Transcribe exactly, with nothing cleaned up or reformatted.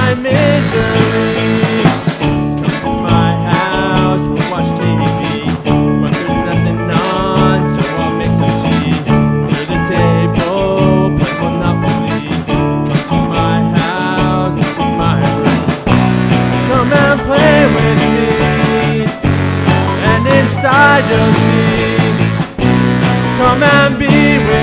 my misery. Come to my house, we'll watch T V, but there's nothing on, so I'll make some tea. To the table, play Monopoly. Come to my house, to my room. Come and play with me, and inside you'll see. Come and be with me.